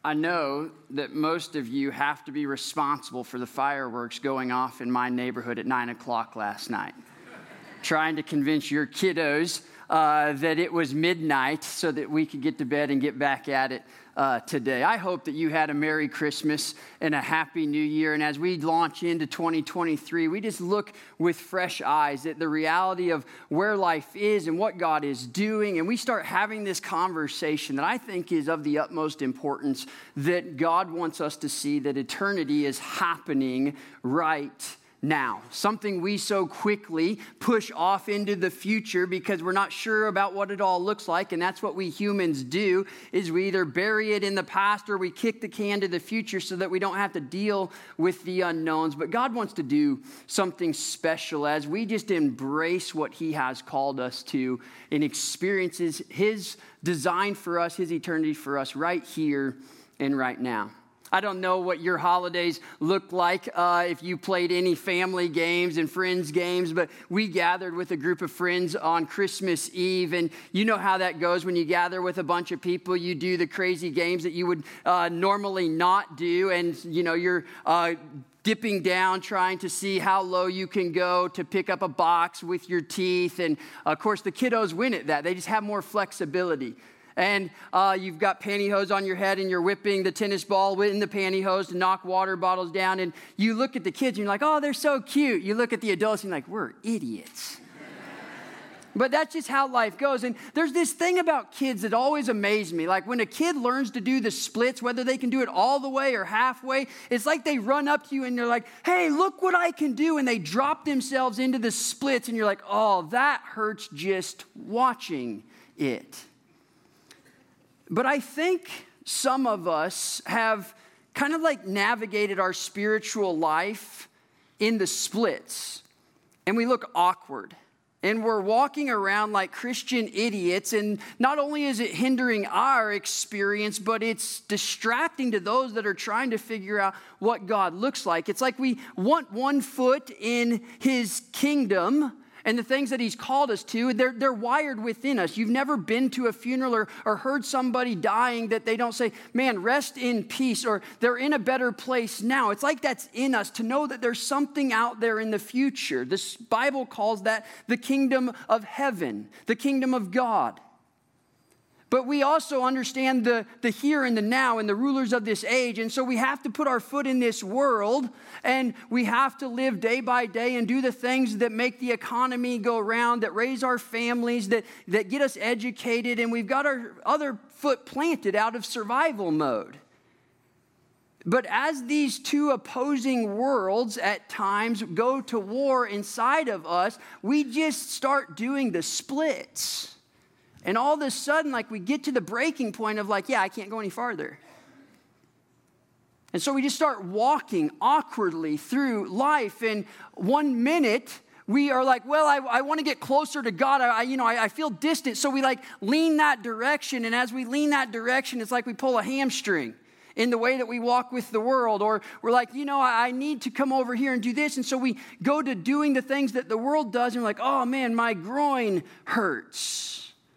I know that most of you have to be responsible for the fireworks going off in my neighborhood at 9 o'clock last night. Trying to convince your kiddos that it was midnight so that we could get to bed and get back at it today. I hope that you had a Merry Christmas and a Happy New Year. And as we launch into 2023, we just look with fresh eyes at the reality of where life is and what God is doing. And we start having this conversation that I think is of the utmost importance, that God wants us to see that eternity is happening right now. Something we so quickly push off into the future because we're not sure about what it all looks like. And that's what we humans do, is we either bury it in the past or we kick the can to the future so that we don't have to deal with the unknowns. But God wants to do something special as we just embrace what He has called us to and experiences His design for us, His eternity for us right here and right now. I don't know what your holidays look like if you played any family games and friends games, but we gathered with a group of friends on Christmas Eve, and you know how that goes when you gather with a bunch of people. You do the crazy games that you would normally not do, and you know you're dipping down, trying to see how low you can go to pick up a box with your teeth, and of course the kiddos win at that. They just have more flexibility. And you've got pantyhose on your head and you're whipping the tennis ball in the pantyhose to knock water bottles down. And you look at the kids and you're like, oh, they're so cute. You look at the adults and you're like, we're idiots. But that's just how life goes. And there's this thing about kids that always amazes me. Like when a kid learns to do the splits, whether they can do it all the way or halfway, it's like they run up to you and they're like, hey, look what I can do. And they drop themselves into the splits and you're like, oh, that hurts just watching it. But I think some of us have kind of like navigated our spiritual life in the splits, and we look awkward. And we're walking around like Christian idiots, and not only is it hindering our experience, but it's distracting to those that are trying to figure out what God looks like. It's like we want one foot in His kingdom, and the things that He's called us to, they're wired within us. You've never been to a funeral or heard somebody dying that they don't say, man, rest in peace, or they're in a better place now. It's like that's in us to know that there's something out there in the future. This Bible calls that the kingdom of heaven, the kingdom of God. But we also understand the here and the now and the rulers of this age. And so we have to put our foot in this world, and we have to live day by day and do the things that make the economy go round, that raise our families, that get us educated. And we've got our other foot planted out of survival mode. But as these two opposing worlds at times go to war inside of us, we just start doing the splits. And all of a sudden, like we get to the breaking point of like, yeah, I can't go any farther. And so we just start walking awkwardly through life. And 1 minute, we are like, well, I want to get closer to God. I feel distant. So we like lean that direction. And as we lean that direction, it's like we pull a hamstring in the way that we walk with the world. Or we're like, I need to come over here and do this. And so we go to doing the things that the world does. And we're like, oh man, my groin hurts.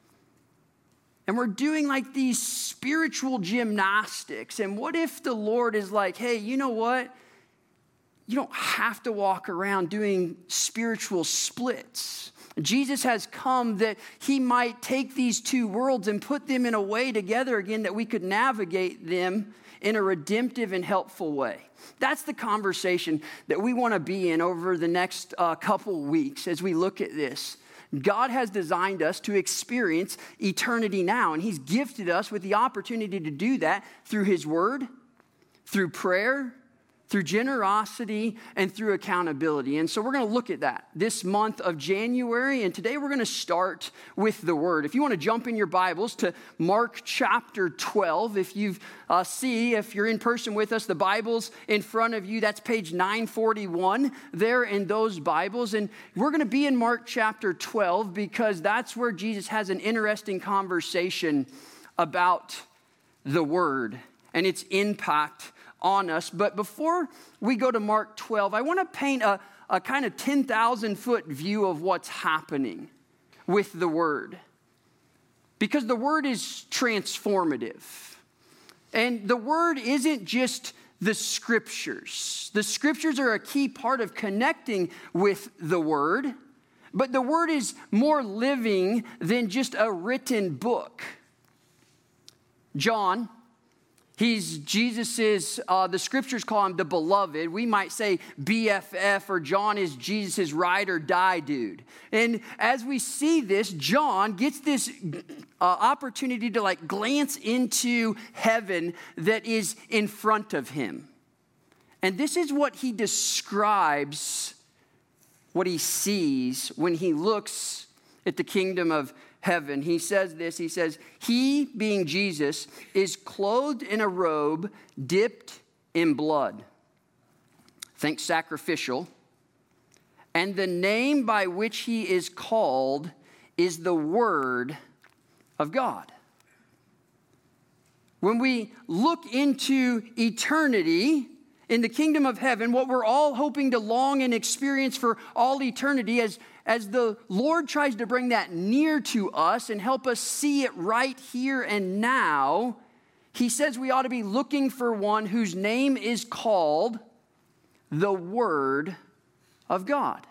And we're doing like these spiritual gymnastics. And what if the Lord is like, hey, you know what? You don't have to walk around doing spiritual splits. Jesus has come that He might take these two worlds and put them in a way together again that we could navigate them in a redemptive and helpful way. That's the conversation that we want to be in over the next couple weeks as we look at this. God has designed us to experience eternity now, and He's gifted us with the opportunity to do that through His Word, through prayer, through generosity, and through accountability. And so we're going to look at that this month of January, and today we're going to start with the Word. If you want to jump in your Bibles to Mark chapter 12, if you're in person with us, the Bible's in front of you. That's page 941 there in those Bibles. And we're going to be in Mark chapter 12 because that's where Jesus has an interesting conversation about the Word and its impact on us. But before we go to Mark 12, I want to paint a kind of 10,000-foot view of what's happening with the Word. Because the Word is transformative. And the Word isn't just the Scriptures. The Scriptures are a key part of connecting with the Word, but the Word is more living than just a written book. John, he's Jesus's, the Scriptures call him the beloved. We might say BFF, or John is Jesus's ride or die dude. And as we see this, John gets this opportunity to glance into heaven that is in front of him. And this is what he describes, what he sees when he looks at the kingdom of heaven. He says this, he says, he, being Jesus, is clothed in a robe dipped in blood. Think sacrificial. And the name by which he is called is the Word of God. When we look into eternity in the kingdom of heaven, what we're all hoping to long and experience for all eternity, as the Lord tries to bring that near to us and help us see it right here and now, he says we ought to be looking for one whose name is called the Word of God.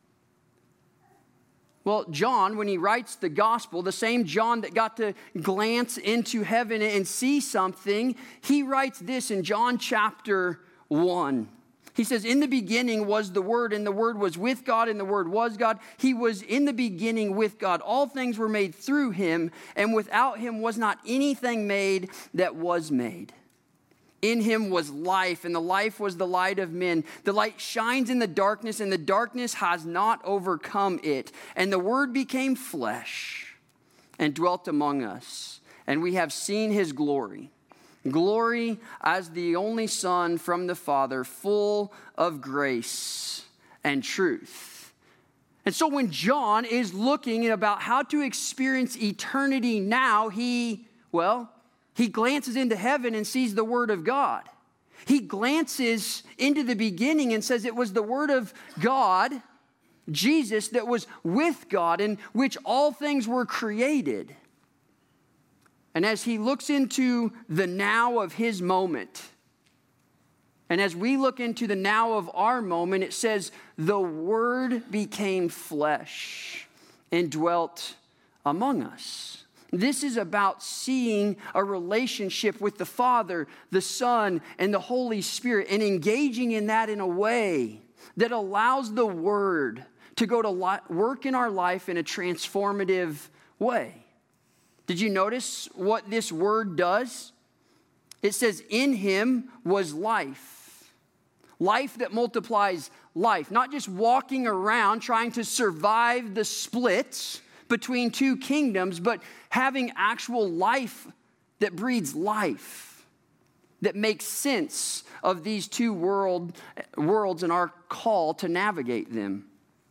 Well, John, when he writes the gospel, the same John that got to glance into heaven and see something, he writes this in John chapter 1. He says, in the beginning was the Word, and the Word was with God, and the Word was God. He was in the beginning with God. All things were made through him, and without him was not anything made that was made. In him was life, and the life was the light of men. The light shines in the darkness, and the darkness has not overcome it. And the Word became flesh and dwelt among us, and we have seen his glory. Glory as the only Son from the Father, full of grace and truth. And so when John is looking about how to experience eternity now, he glances into heaven and sees the Word of God. He glances into the beginning and says it was the Word of God, Jesus, that was with God, in which all things were created. And as he looks into the now of his moment, and as we look into the now of our moment, it says, the Word became flesh and dwelt among us. This is about seeing a relationship with the Father, the Son, and the Holy Spirit, and engaging in that in a way that allows the Word to go to work in our life in a transformative way. Did you notice what this word does? It says, in him was life. Life that multiplies life. Not just walking around trying to survive the splits between two kingdoms, but having actual life that breeds life, that makes sense of these two worlds and our call to navigate them.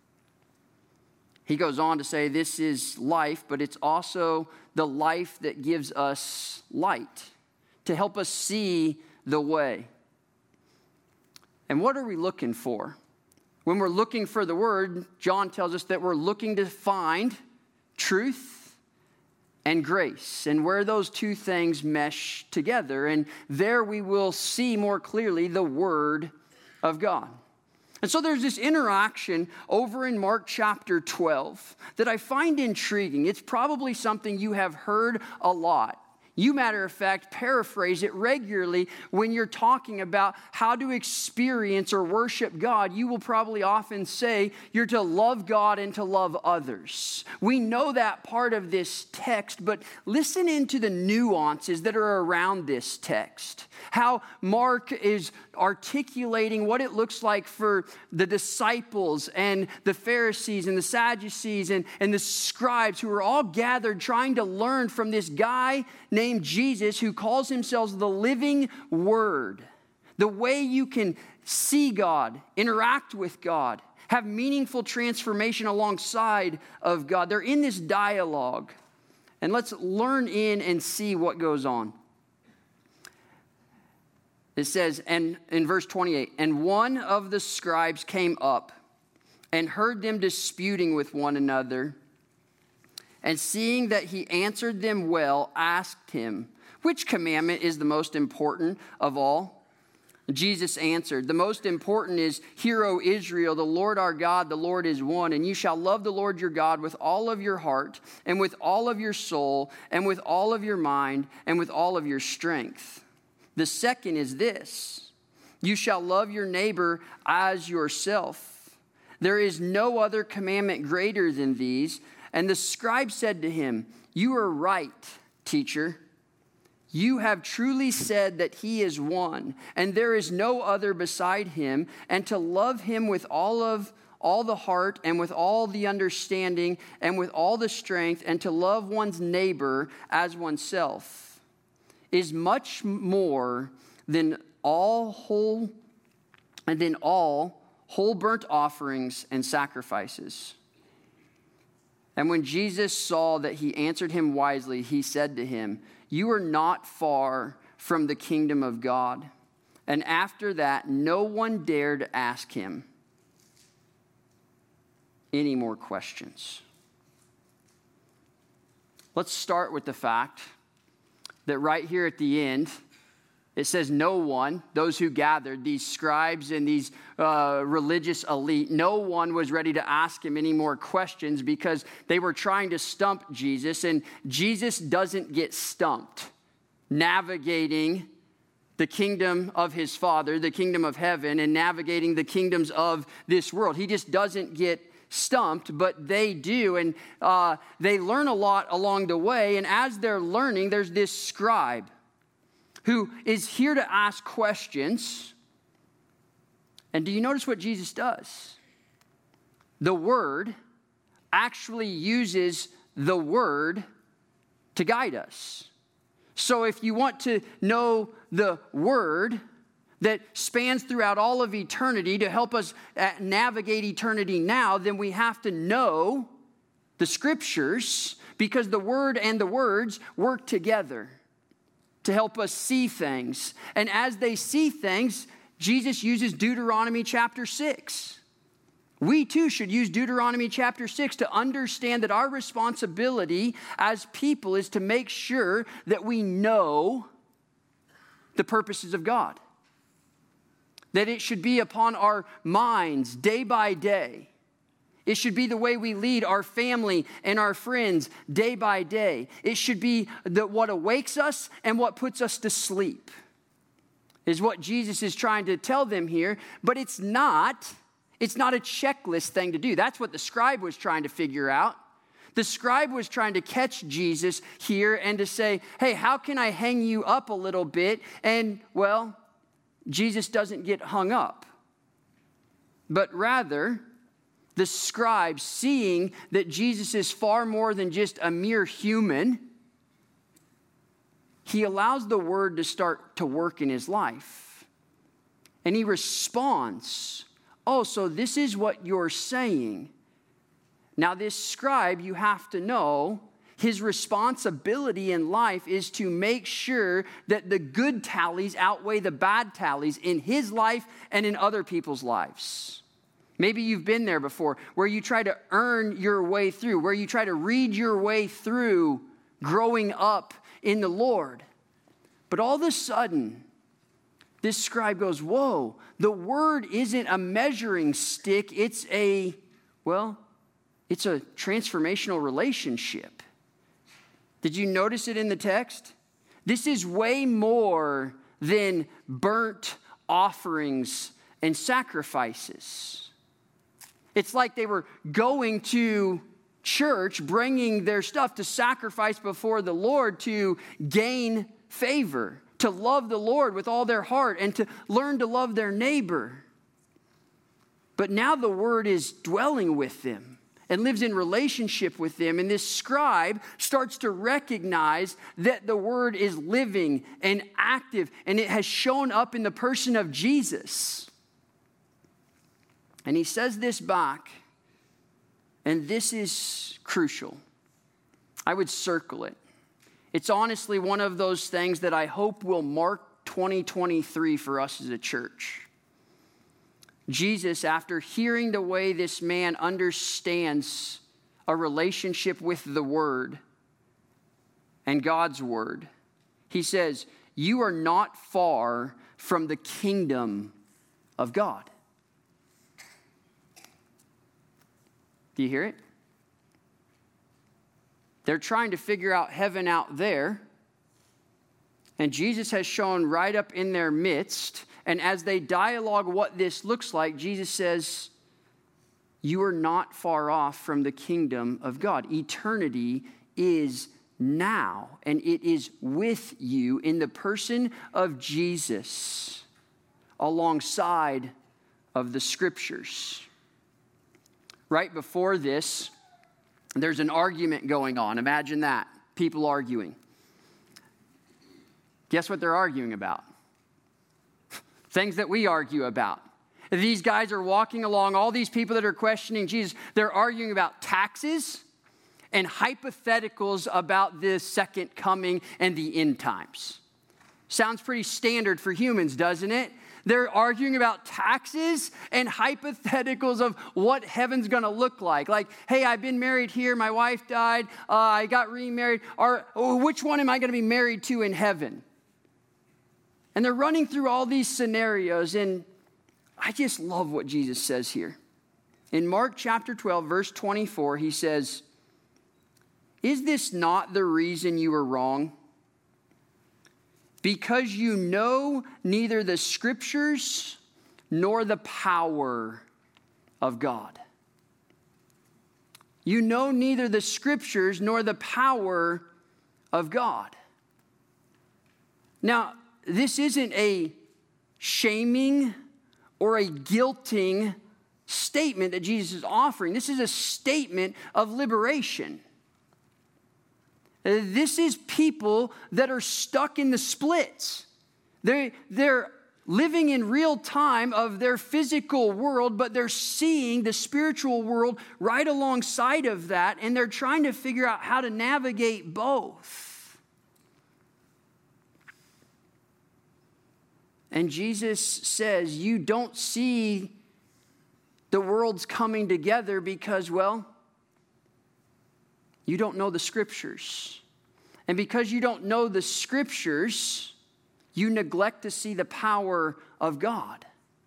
He goes on to say this is life, but it's also the life that gives us light to help us see the way. And what are we looking for? When we're looking for the Word, John tells us that we're looking to find truth and grace, and where those two things mesh together. And there we will see more clearly the Word of God. And so there's this interaction over in Mark chapter 12 that I find intriguing. It's probably something you have heard a lot. You, matter of fact, paraphrase it regularly when you're talking about how to experience or worship God. You will probably often say you're to love God and to love others. We know that part of this text, but listen into the nuances that are around this text. How Mark is articulating what it looks like for the disciples and the Pharisees and the Sadducees and the scribes who are all gathered trying to learn from this guy named Jesus who calls himself the living Word. The way you can see God, interact with God, have meaningful transformation alongside of God. They're in this dialogue. And let's learn in and see what goes on. It says, and in verse 28, and one of the scribes came up and heard them disputing with one another. And seeing that he answered them well, asked him, "Which commandment is the most important of all?" Jesus answered, "The most important is, 'Hear, O Israel, the Lord our God, the Lord is one. And you shall love the Lord your God with all of your heart, and with all of your soul, and with all of your mind, and with all of your strength. The second is this: you shall love your neighbor as yourself. There is no other commandment greater than these." And the scribe said to him, "You are right, teacher. You have truly said that he is one, and there is no other beside him, and to love him with all the heart, and with all the understanding, and with all the strength, and to love one's neighbor as oneself is much more than all whole burnt offerings and sacrifices." And when Jesus saw that he answered him wisely, he said to him, "You are not far from the kingdom of God." And after that, no one dared ask him any more questions. Let's start with the fact that right here at the end, it says no one, those who gathered, these scribes and these religious elite, no one was ready to ask him any more questions because they were trying to stump Jesus, and Jesus doesn't get stumped navigating the kingdom of his Father, the kingdom of heaven, and navigating the kingdoms of this world. He just doesn't get stumped, but they do, and they learn a lot along the way, and as they're learning, there's this scribe who is here to ask questions. And do you notice what Jesus does? The Word actually uses the Word to guide us. So if you want to know the Word that spans throughout all of eternity to help us navigate eternity now, then we have to know the Scriptures, because the Word and the words work together to help us see things. And as they see things, Jesus uses Deuteronomy chapter 6. We too should use Deuteronomy chapter 6 to understand that our responsibility as people is to make sure that we know the purposes of God. That it should be upon our minds day by day. It should be the way we lead our family and our friends day by day. It should be what awakes us and what puts us to sleep, is what Jesus is trying to tell them here. But it's not a checklist thing to do. That's what the scribe was trying to figure out. The scribe was trying to catch Jesus here and to say, "Hey, how can I hang you up a little bit?" And, well, Jesus doesn't get hung up. But rather, the scribe, seeing that Jesus is far more than just a mere human, he allows the Word to start to work in his life. And he responds, "Oh, so this is what you're saying." Now, this scribe, you have to know, his responsibility in life is to make sure that the good tallies outweigh the bad tallies in his life and in other people's lives. Maybe you've been there before, where you try to earn your way through, where you try to read your way through growing up in the Lord. But all of a sudden, this scribe goes, "Whoa, the Word isn't a measuring stick. It's a transformational relationship." Did you notice it in the text? This is way more than burnt offerings and sacrifices. It's like they were going to church, bringing their stuff to sacrifice before the Lord to gain favor, to love the Lord with all their heart, and to learn to love their neighbor. But now the Word is dwelling with them and lives in relationship with them. And this scribe starts to recognize that the Word is living and active, and it has shown up in the person of Jesus. And he says this back, and this is crucial. I would circle it. It's honestly one of those things that I hope will mark 2023 for us as a church. Jesus, after hearing the way this man understands a relationship with the Word and God's Word. He says, you are not far from the kingdom of God. Do you hear it? They're trying to figure out heaven out there. And Jesus has shown right up in their midst. And as they dialogue what this looks like, Jesus says, you are not far off from the kingdom of God. Eternity is now, and it is with you in the person of Jesus, alongside of the Scriptures. Right before this, there's an argument going on. Imagine that. People arguing. Guess what they're arguing about? Things that we argue about. These guys are walking along, all these people that are questioning Jesus, they're arguing about taxes and hypotheticals about the second coming and the end times. Sounds pretty standard for humans, doesn't it? They're arguing about taxes and hypotheticals of what heaven's going to look like. Like, hey, I've been married here. My wife died. I got remarried. Or which one am I going to be married to in heaven? And they're running through all these scenarios. And I just love what Jesus says here. In Mark chapter 12, verse 24, he says, is this not the reason you were wrong? Because you know neither the Scriptures nor the power of God. You know neither the Scriptures nor the power of God. Now, this isn't a shaming or a guilting statement that Jesus is offering. This is a statement of liberation. This is people that are stuck in the splits. They're living in real time of their physical world, but they're seeing the spiritual world right alongside of that, and they're trying to figure out how to navigate both. And Jesus says, you don't see the worlds coming together because, well, you don't know the Scriptures. And because you don't know the Scriptures, you neglect to see the power of God.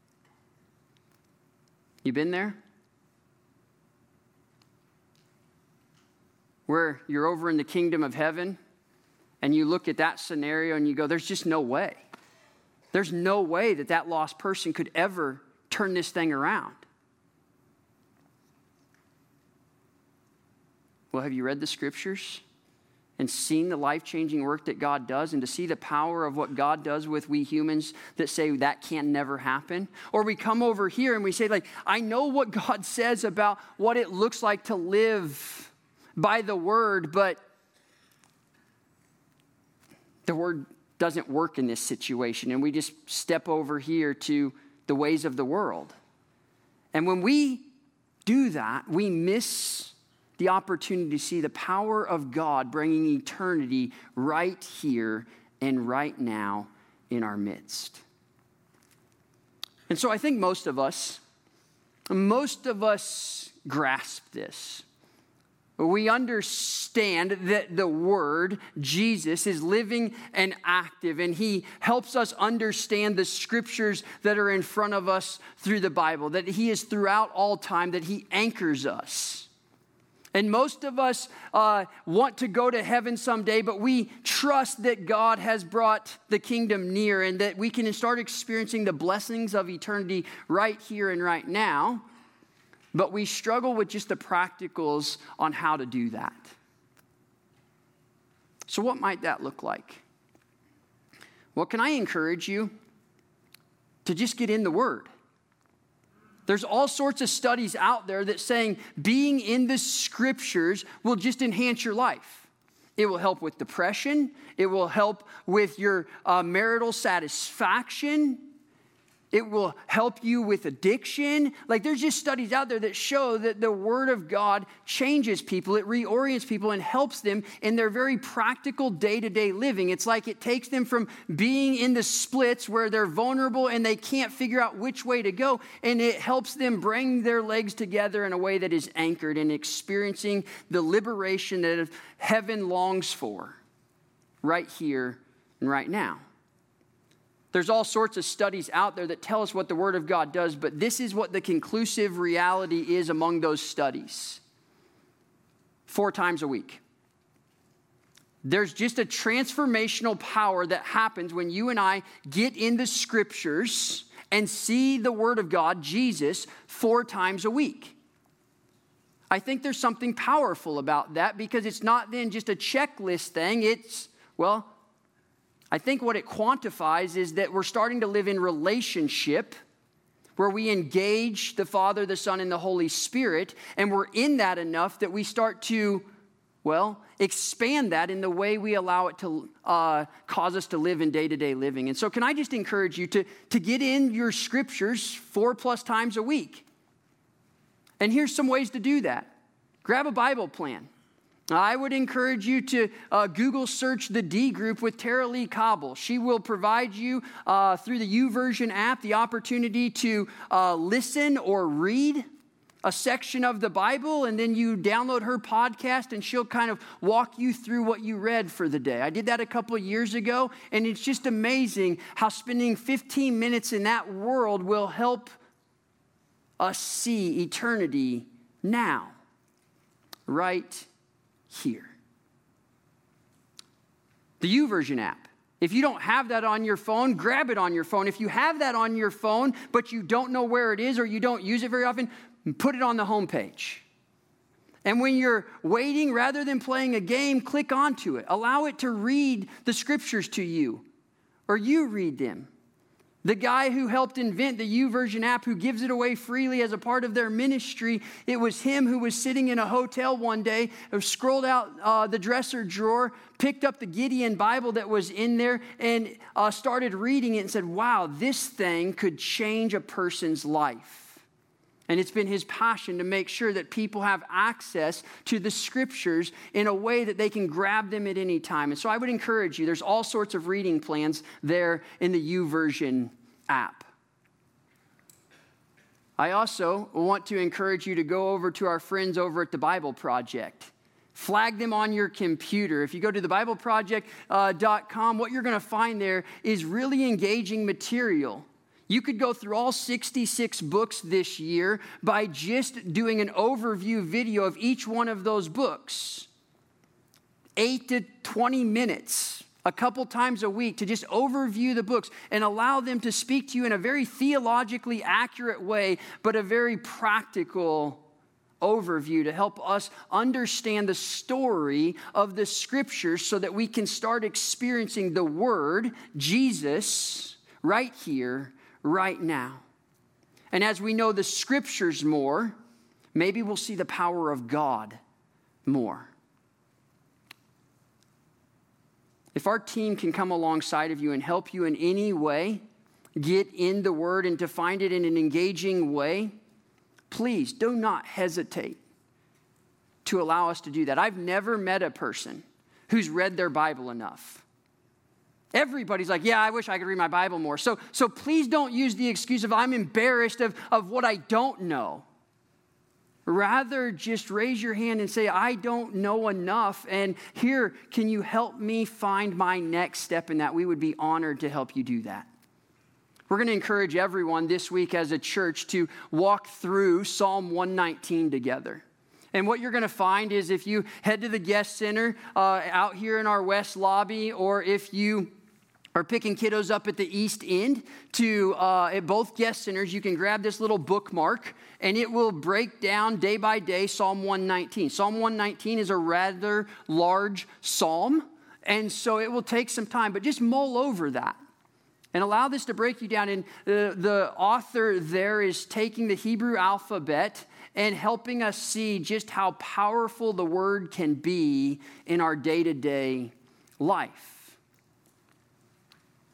You been there? Where you're over in the kingdom of heaven and you look at that scenario and you go, there's just no way. There's no way that that lost person could ever turn this thing around. Well, have you read the Scriptures and seen the life-changing work that God does, and to see the power of what God does with we humans that say that can never happen? Or we come over here and we say, like, I know what God says about what it looks like to live by the Word, but the Word doesn't work in this situation, and we just step over here to the ways of the world. And when we do that, we miss the opportunity to see the power of God bringing eternity right here and right now in our midst. And so I think most of us grasp this. We understand that the Word, Jesus, is living and active, and He helps us understand the Scriptures that are in front of us through the Bible, that He is throughout all time, that He anchors us. And most of us want to go to heaven someday, but we trust that God has brought the kingdom near and that we can start experiencing the blessings of eternity right here and right now. But we struggle with just the practicals on how to do that. So what might that look like? Well, can I encourage you to just get in the Word? There's all sorts of studies out there that saying being in the Scriptures will just enhance your life. It will help with depression. It will help with your marital satisfaction. It will help you with addiction. Like there's just studies out there that show that the Word of God changes people. It reorients people and helps them in their very practical day-to-day living. It's like it takes them from being in the splits where they're vulnerable and they can't figure out which way to go. And it helps them bring their legs together in a way that is anchored in experiencing the liberation that heaven longs for right here and right now. There's all sorts of studies out there that tell us what the Word of God does, but this is what the conclusive reality is among those studies. 4 times a week. There's just a transformational power that happens when you and I get in the Scriptures and see the Word of God, Jesus, 4 times a week. I think there's something powerful about that because it's not then just a checklist thing. I think what it quantifies is that we're starting to live in relationship where we engage the Father, the Son, and the Holy Spirit, and we're in that enough that we start to, expand that in the way we allow it to cause us to live in day-to-day living. And so can I just encourage you to get in your Scriptures 4+ times a week? And here's some ways to do that. Grab a Bible plan. I would encourage you to Google search the D Group with Tara Lee Cobble. She will provide you through the YouVersion app the opportunity to listen or read a section of the Bible, and then you download her podcast and she'll kind of walk you through what you read for the day. I did that a couple of years ago, and it's just amazing how spending 15 minutes in that world will help us see eternity now, right here. The YouVersion app. If you don't have that on your phone, grab it on your phone. If you have that on your phone, but you don't know where it is or you don't use it very often, put it on the homepage. And when you're waiting, rather than playing a game, click onto it. Allow it to read the Scriptures to you, or you read them. The guy who helped invent the YouVersion app, who gives it away freely as a part of their ministry, it was him who was sitting in a hotel one day, scrolled out the dresser drawer, picked up the Gideon Bible that was in there, and started reading it and said, wow, this thing could change a person's life. And it's been his passion to make sure that people have access to the Scriptures in a way that they can grab them at any time. And so I would encourage you, there's all sorts of reading plans there in the YouVersion app. I also want to encourage you to go over to our friends over at the Bible Project. Flag them on your computer. If you go to thebibleproject.com, what you're going to find there is really engaging material. You could go through all 66 books this year by just doing an overview video of each one of those books. 8 to 20 minutes, a couple times a week, to just overview the books and allow them to speak to you in a very theologically accurate way, but a very practical overview to help us understand the story of the Scriptures so that we can start experiencing the Word, Jesus, right here, right now. And as we know the Scriptures more, maybe we'll see the power of God more. If our team can come alongside of you and help you in any way, get in the Word and to find it in an engaging way, please do not hesitate to allow us to do that. I've never met a person who's read their Bible enough. Everybody's like, yeah, I wish I could read my Bible more. So please don't use the excuse of I'm embarrassed of what I don't know. Rather, just raise your hand and say, I don't know enough. And here, can you help me find my next step in that? We would be honored to help you do that. We're going to encourage everyone this week as a church to walk through Psalm 119 together. And what you're going to find is if you head to the guest center out here in our west lobby, or if you are picking kiddos up at the east end to at both guest centers, you can grab this little bookmark and it will break down day by day Psalm 119. Psalm 119 is a rather large psalm, and so it will take some time, but just mull over that and allow this to break you down. And the author there is taking the Hebrew alphabet and helping us see just how powerful the Word can be in our day-to-day life.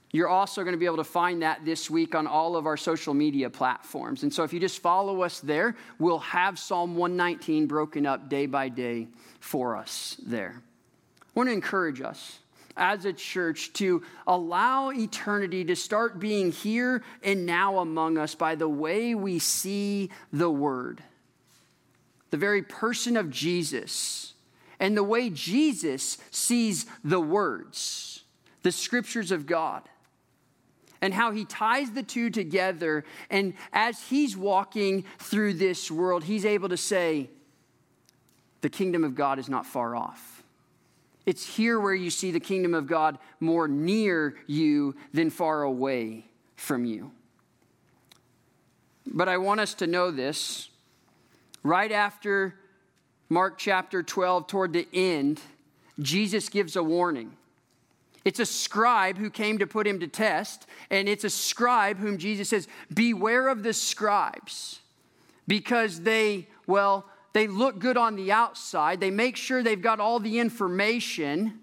You're also going to be able to find that this week on all of our social media platforms. And so if you just follow us there, we'll have Psalm 119 broken up day by day for us there. I want to encourage us as a church to allow eternity to start being here and now among us by the way we see the Word, the very person of Jesus, and the way Jesus sees the words, the scriptures of God, and how he ties the two together. And as he's walking through this world, he's able to say, the kingdom of God is not far off. It's here where you see the kingdom of God more near you than far away from you. But I want us to know this. Right after Mark chapter 12, toward the end, Jesus gives a warning. It's a scribe who came to put him to test, and it's a scribe whom Jesus says, beware of the scribes, because they look good on the outside. They make sure they've got all the information,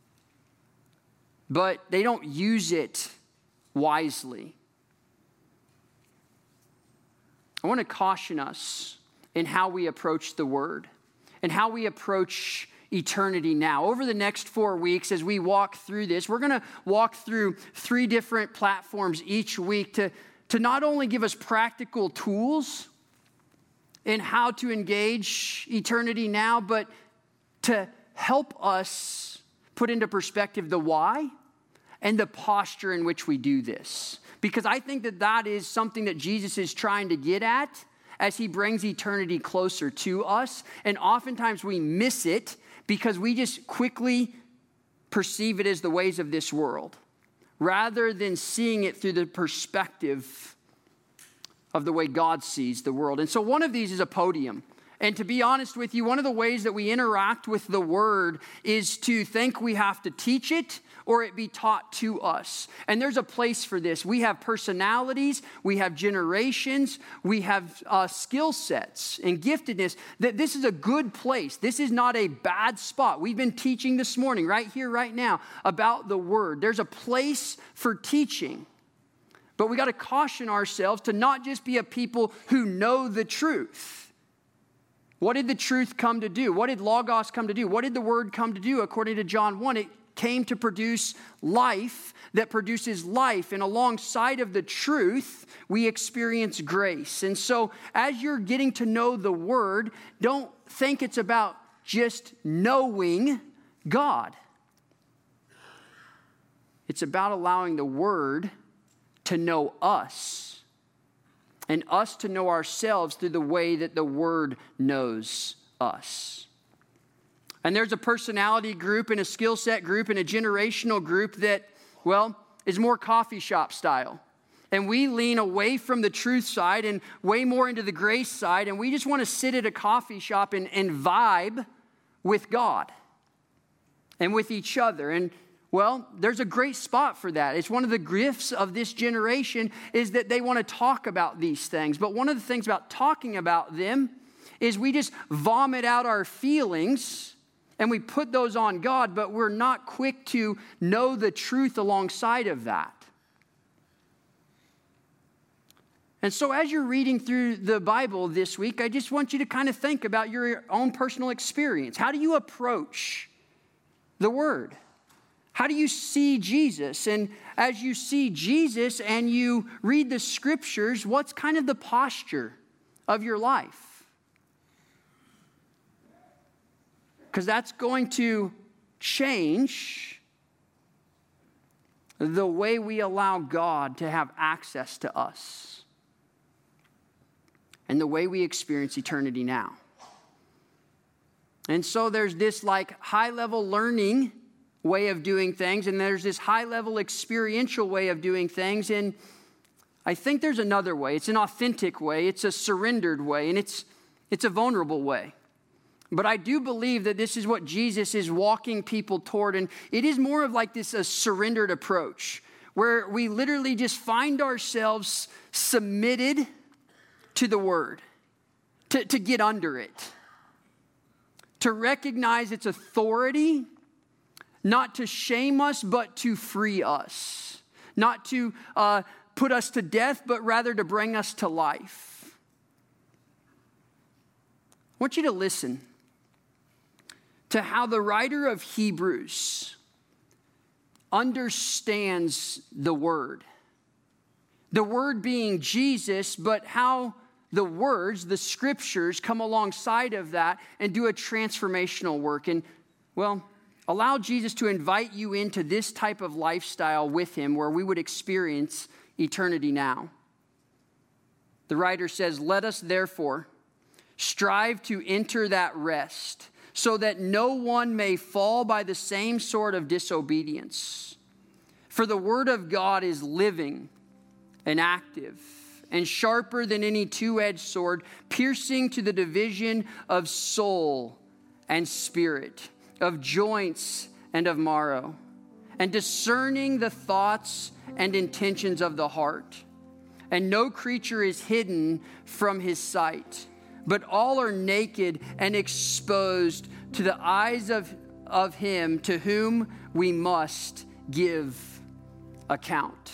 but they don't use it wisely. I want to caution us in how we approach the Word and how we approach eternity now. Over the next 4 weeks, as we walk through this, we're going to walk through 3 different platforms each week to not only give us practical tools in how to engage eternity now, but to help us put into perspective the why and the posture in which we do this. Because I think that is something that Jesus is trying to get at as he brings eternity closer to us. And oftentimes we miss it because we just quickly perceive it as the ways of this world, rather than seeing it through the perspective of the way God sees the world. And so one of these is a podium. And to be honest with you, one of the ways that we interact with the Word is to think we have to teach it or it be taught to us. And there's a place for this. We have personalities, we have generations, we have skill sets and giftedness. That this is a good place. This is not a bad spot. We've been teaching this morning, right here, right now, about the Word. There's a place for teaching. But we got to caution ourselves to not just be a people who know the truth. What did the truth come to do? What did Logos come to do? What did the Word come to do? According to John 1, it came to produce life that produces life. And alongside of the truth, we experience grace. And so as you're getting to know the Word, don't think it's about just knowing God. It's about allowing the Word to know us, and us to know ourselves through the way that the Word knows us. And there's a personality group and a skill set group and a generational group that, is more coffee shop style. And we lean away from the truth side and way more into the grace side, and we just want to sit at a coffee shop and vibe with God and with each other. And there's a great spot for that. It's one of the gifts of this generation is that they want to talk about these things. But one of the things about talking about them is we just vomit out our feelings and we put those on God, but we're not quick to know the truth alongside of that. And so as you're reading through the Bible this week, I just want you to kind of think about your own personal experience. How do you approach the Word? How do you see Jesus? And as you see Jesus and you read the scriptures, what's kind of the posture of your life? Because that's going to change the way we allow God to have access to us and the way we experience eternity now. And so there's this high-level learning way of doing things, and there's this high-level experiential way of doing things, and I think there's another way. It's an authentic way, it's a surrendered way, and it's a vulnerable way. But I do believe that this is what Jesus is walking people toward, and it is more of a surrendered approach, where we literally just find ourselves submitted to the Word, to get under it, to recognize its authority, not to shame us, but to free us. not to put us to death, but rather to bring us to life. I want you to listen to how the writer of Hebrews understands the Word. The Word being Jesus, but how the words, the Scriptures, come alongside of that and do a transformational work. And, well, allow Jesus to invite you into this type of lifestyle with him where we would experience eternity now. The writer says, "Let us therefore strive to enter that rest, so that no one may fall by the same sort of disobedience. For the word of God is living and active and sharper than any two-edged sword, piercing to the division of soul and spirit, of joints and of marrow, and discerning the thoughts and intentions of the heart. And no creature is hidden from his sight, but all are naked and exposed to the eyes of him to whom we must give account."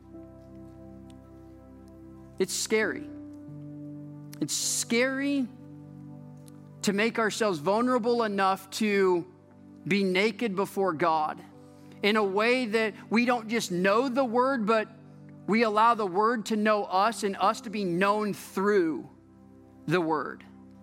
It's scary. It's scary to make ourselves vulnerable enough to be naked before God in a way that we don't just know the Word, but we allow the Word to know us and us to be known through the Word.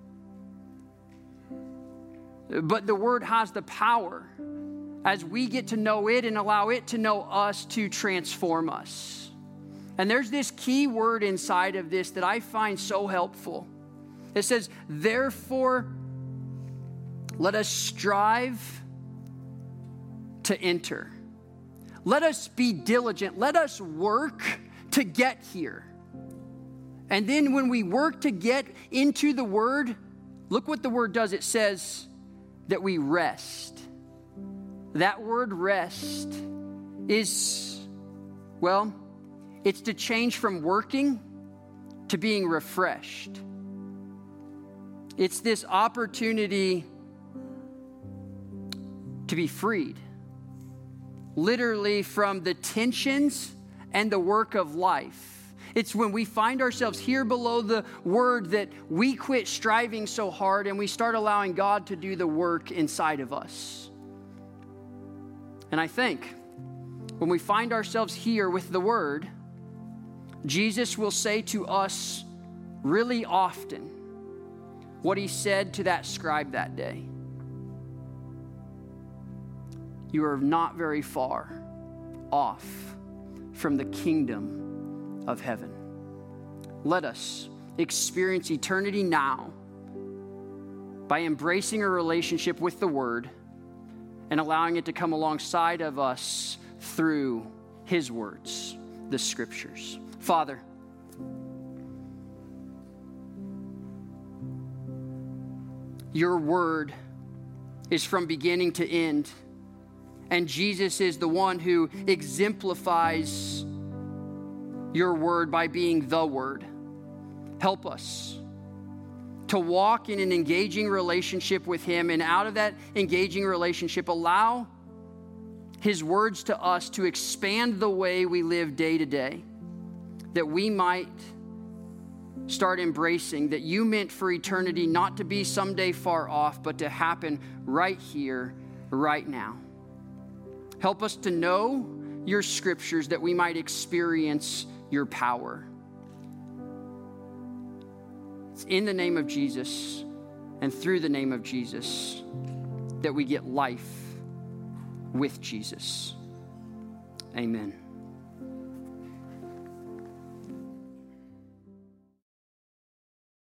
But the Word has the power, as we get to know it and allow it to know us, to transform us. And there's this key word inside of this that I find so helpful. It says, "Therefore, let us strive to enter." Let us be diligent. Let us work to get here. And then when we work to get into the Word, look what the Word does. It says that we rest. That word rest is, well, it's to change from working to being refreshed. It's this opportunity to be freed, literally from the tensions and the work of life. It's when we find ourselves here below the Word that we quit striving so hard and we start allowing God to do the work inside of us. And I think when we find ourselves here with the Word, Jesus will say to us really often what he said to that scribe that day. You are not very far off from the kingdom of heaven. Let us experience eternity now by embracing a relationship with the Word and allowing it to come alongside of us through his words, the Scriptures. Father, your Word is from beginning to end, and Jesus is the one who exemplifies your Word by being the Word. Help us to walk in an engaging relationship with him, and out of that engaging relationship, allow his words to us to expand the way we live day to day, that we might start embracing that you meant for eternity not to be someday far off, but to happen right here, right now. Help us to know your Scriptures that we experience your power. It's in the name of Jesus and through the name of Jesus that we get life with Jesus. Amen.